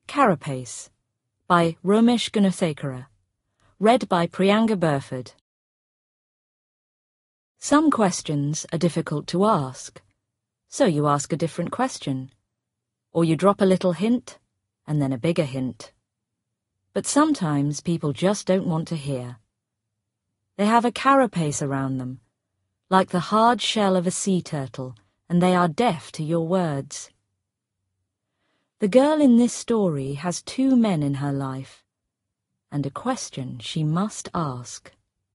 Carapace by Romesh Gunasekara. Read by Priyanka Burford. Some questions are difficult to ask, so you ask a different question. Or you drop a little hint, and then a bigger hint. But sometimes people just don't want to hear. They have a carapace around them, like the hard shell of a sea turtle, and they are deaf to your words. The girl in this story has two men in her life, and a question she must ask.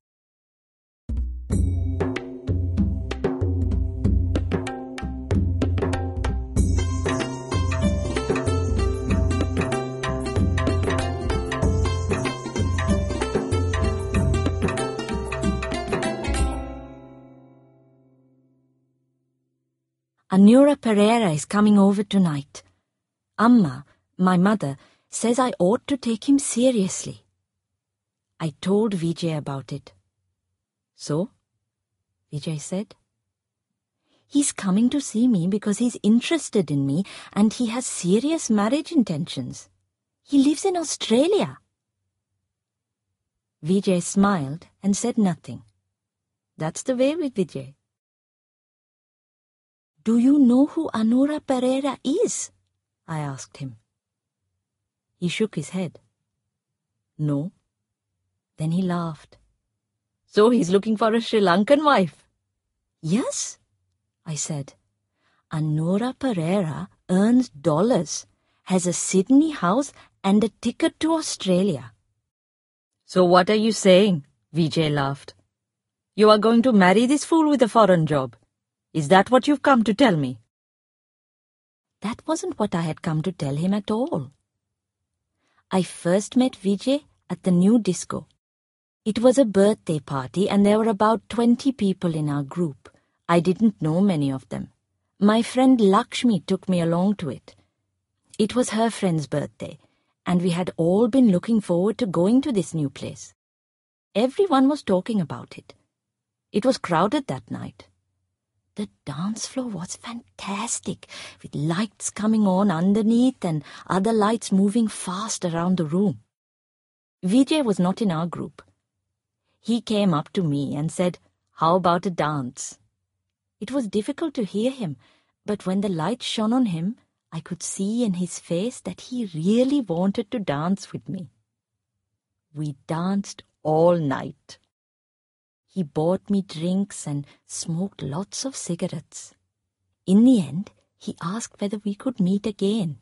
Anura Pereira is coming over tonight. Amma, my mother, says I ought to take him seriously. I told Vijay about it. So? Vijay said. He's coming to see me because he's interested in me and he has serious marriage intentions. He lives in Australia. Vijay smiled and said nothing. That's the way with Vijay. Do you know who Anura Pereira is? I asked him. He shook his head. No. Then he laughed. So he's looking for a Sri Lankan wife? Yes, I said. Anura Pereira earns dollars, has a Sydney house and a ticket to Australia. So what are you saying? Vijay laughed. You are going to marry this fool with a foreign job? Is that what you've come to tell me? That wasn't what I had come to tell him at all. I first met Vijay at the new disco. It was a birthday party and there were about 20 people in our group. I didn't know many of them. My friend Lakshmi took me along to it. It was her friend's birthday, and we had all been looking forward to going to this new place. Everyone was talking about it. It was crowded that night. The dance floor was fantastic, with lights coming on underneath and other lights moving fast around the room. Vijay was not in our group. He came up to me and said, "How about a dance?" It was difficult to hear him, but when the light shone on him, I could see in his face that he really wanted to dance with me. We danced all night. He bought me drinks and smoked lots of cigarettes. In the end, he asked whether we could meet again.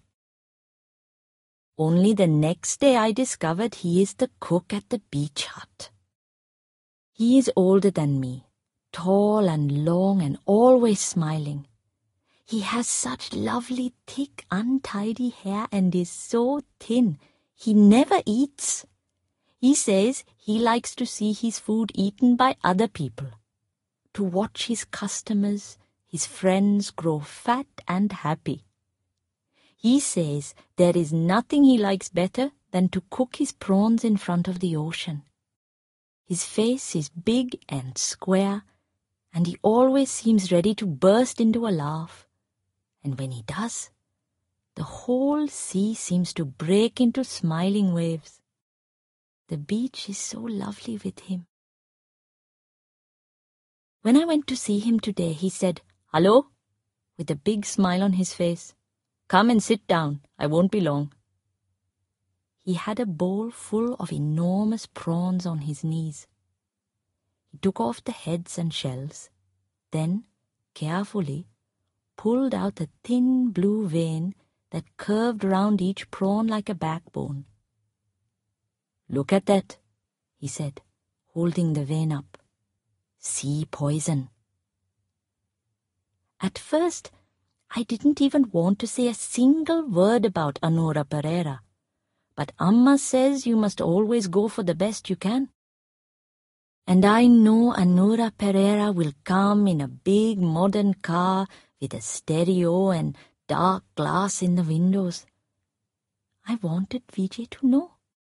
Only the next day I discovered he is the cook at the beach hut. He is older than me, tall and long and always smiling. He has such lovely, thick, untidy hair and is so thin. He never eats. He says he likes to see his food eaten by other people, to watch his customers, his friends grow fat and happy. He says there is nothing he likes better than to cook his prawns in front of the ocean. His face is big and square, and he always seems ready to burst into a laugh. And when he does, the whole sea seems to break into smiling waves. The beach is so lovely with him. When I went to see him today, he said, "Hello," with a big smile on his face. "Come and sit down. I won't be long." He had a bowl full of enormous prawns on his knees. He took off the heads and shells, then, carefully, pulled out a thin blue vein that curved round each prawn like a backbone. "Look at that," he said, holding the vein up. "Sea poison." At first, I didn't even want to say a single word about Anura Pereira, but Amma says you must always go for the best you can. And I know Anura Pereira will come in a big modern car with a stereo and dark glass in the windows. I wanted Vijay to know.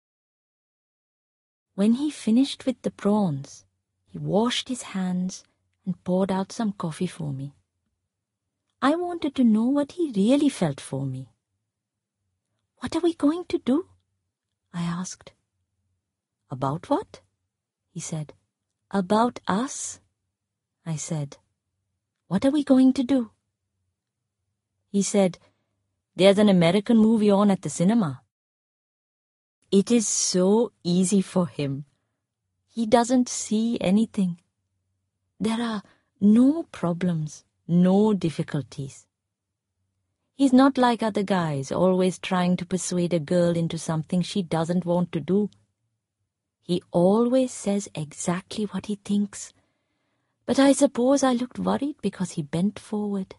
When he finished with the prawns, he washed his hands and poured out some coffee for me. I wanted to know what he really felt for me. "What are we going to do?" I asked. "About what?" he said. "About us," I said. "What are we going to do?" He said, "There's an American movie on at the cinema." It is so easy for him. He doesn't see anything. There are no problems, no difficulties. He's not like other guys, always trying to persuade a girl into something she doesn't want to do. He always says exactly what he thinks. But I suppose I looked worried because he bent forward.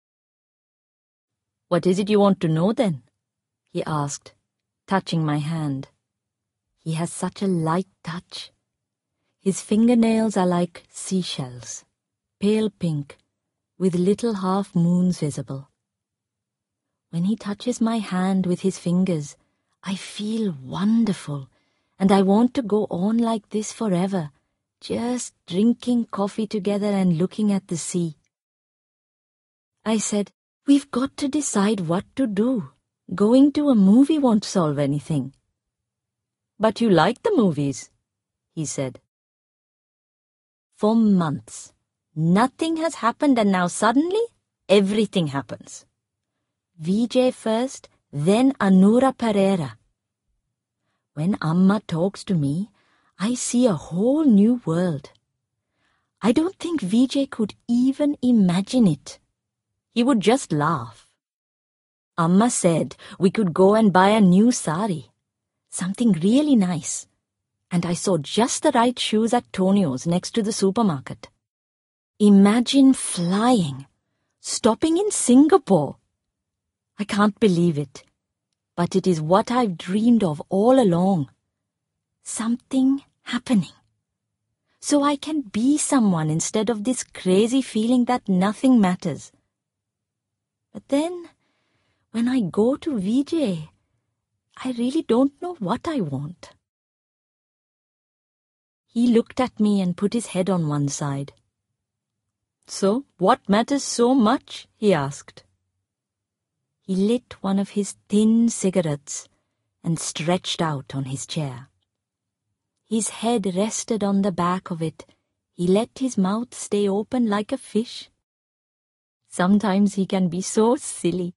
"What is it you want to know, then?" he asked, touching my hand. He has such a light touch. His fingernails are like seashells, pale pink, with little half-moons visible. When he touches my hand with his fingers, I feel wonderful, and I want to go on like this forever, just drinking coffee together and looking at the sea. I said, "We've got to decide what to do. Going to a movie won't solve anything." "But you like the movies," he said. "For months. Nothing has happened, and now suddenly everything happens. Vijay first, then Anura Pereira. When Amma talks to me, I see a whole new world. I don't think Vijay could even imagine it. He would just laugh. Amma said we could go and buy a new sari, something really nice, and I saw just the right shoes at Tonio's next to the supermarket. Imagine flying, stopping in Singapore. I can't believe it, but it is what I've dreamed of all along. Something happening. So I can be someone instead of this crazy feeling that nothing matters. But then, when I go to Vijay, I really don't know what I want." He looked at me and put his head on one side. "So, what matters so much?" he asked. He lit one of his thin cigarettes and stretched out on his chair. His head rested on the back of it. He let his mouth stay open like a fish. Sometimes he can be so silly.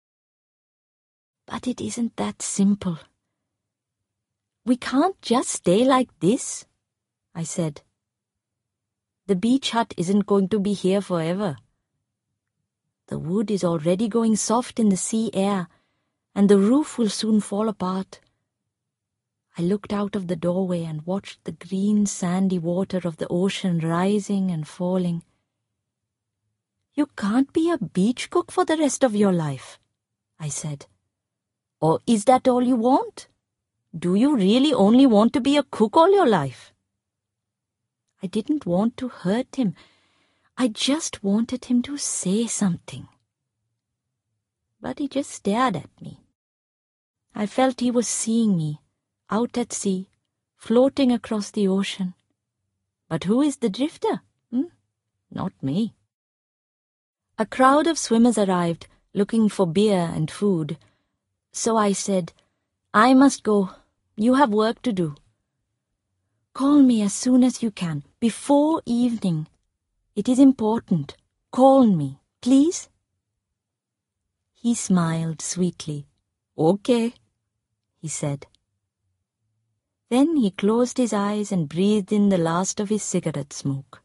But it isn't that simple. "We can't just stay like this," I said. "The beach hut isn't going to be here forever. The wood is already going soft in the sea air, and the roof will soon fall apart." I looked out of the doorway and watched the green sandy water of the ocean rising and falling. "You can't be a beach cook for the rest of your life," I said. "Or is that all you want? Do you really only want to be a cook all your life?" I didn't want to hurt him. I just wanted him to say something. But he just stared at me. I felt he was seeing me, out at sea, floating across the ocean. But who is the drifter? Not me. A crowd of swimmers arrived, looking for beer and food. So I said, "I must go. You have work to do. Call me as soon as you can, before evening. It is important. Call me, please." He smiled sweetly. "Okay," he said. Then he closed his eyes and breathed in the last of his cigarette smoke.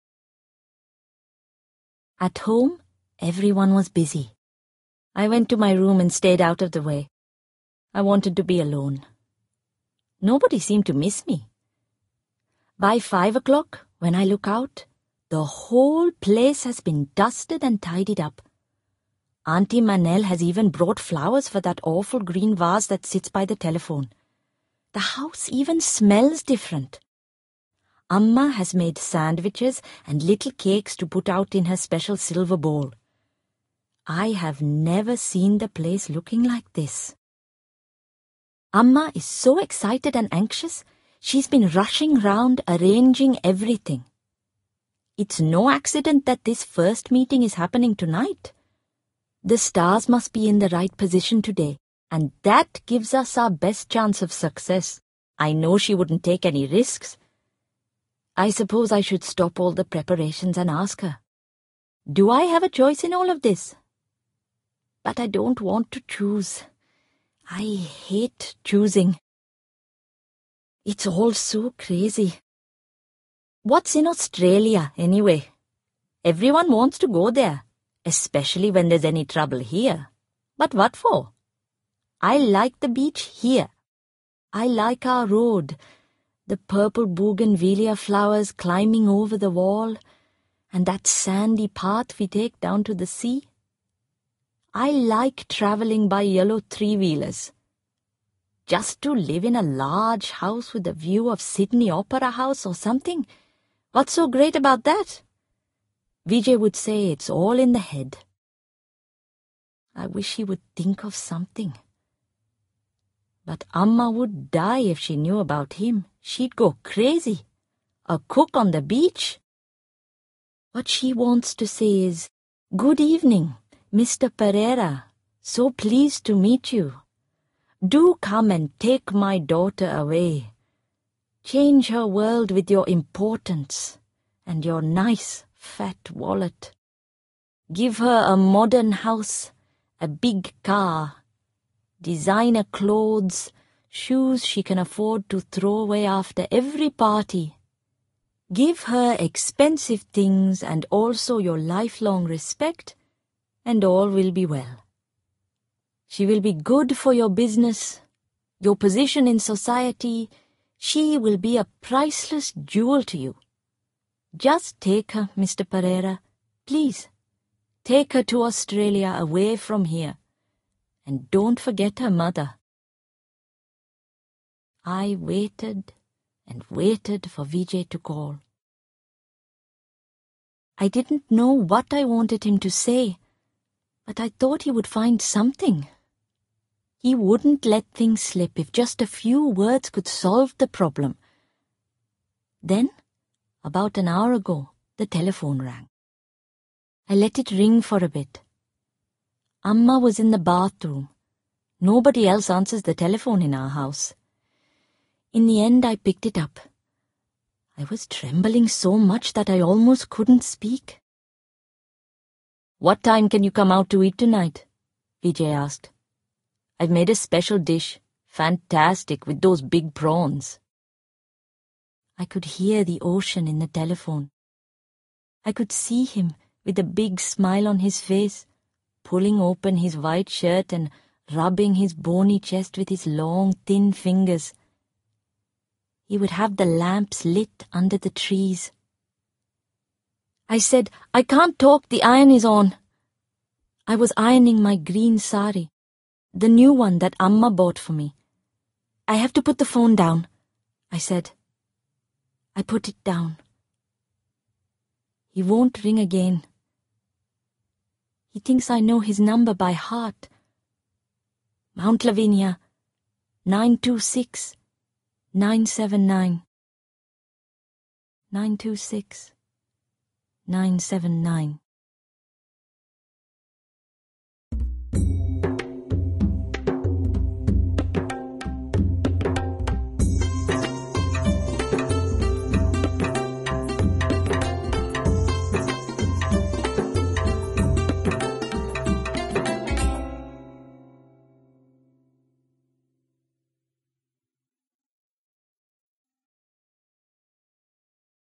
At home, everyone was busy. I went to my room and stayed out of the way. I wanted to be alone. Nobody seemed to miss me. By 5 o'clock, when I look out, the whole place has been dusted and tidied up. Auntie Manel has even brought flowers for that awful green vase that sits by the telephone. The house even smells different. Amma has made sandwiches and little cakes to put out in her special silver bowl. I have never seen the place looking like this. Amma is so excited and anxious, she's been rushing round arranging everything. It's no accident that this first meeting is happening tonight. The stars must be in the right position today, And that gives us our best chance of success. I know she wouldn't take any risks. I suppose I should stop all the preparations and ask her. Do I have a choice in all of this? But I don't want to choose. I hate choosing. It's all so crazy. What's in Australia, anyway? Everyone wants to go there, especially when there's any trouble here. But what for? I like the beach here. I like our road, the purple bougainvillea flowers climbing over the wall, and that sandy path we take down to the sea. I like travelling by yellow three-wheelers. Just to live in a large house with a view of Sydney Opera House or something. What's so great about that? Vijay would say it's all in the head. I wish he would think of something. But Amma would die if she knew about him. She'd go crazy. A cook on the beach. What she wants to say is, "Good evening, Mr. Pereira. So pleased to meet you. Do come and take my daughter away. Change her world with your importance and your nice fat wallet. Give her a modern house, a big car, designer clothes, shoes she can afford to throw away after every party. Give her expensive things and also your lifelong respect, and all will be well. She will be good for your business, your position in society. She will be a priceless jewel to you. Just take her, Mr. Pereira. Please, take her to Australia away from here. And don't forget her mother." I waited and waited for Vijay to call. I didn't know what I wanted him to say, but I thought he would find something. He wouldn't let things slip if just a few words could solve the problem. Then, about an hour ago, the telephone rang. I let it ring for a bit. Amma was in the bathroom. Nobody else answers the telephone in our house. In the end, I picked it up. I was trembling so much that I almost couldn't speak. "What time can you come out to eat tonight?" Vijay asked. "I've made a special dish, fantastic, with those big prawns." I could hear the ocean in the telephone. I could see him with a big smile on his face, pulling open his white shirt and rubbing his bony chest with his long, thin fingers. He would have the lamps lit under the trees. I said, "I can't talk, the iron is on." I was ironing my green sari, the new one that Amma bought for me. "I have to put the phone down," I said. I put it down. He won't ring again. He thinks I know his number by heart. Mount Lavinia, 926 979. 926 979.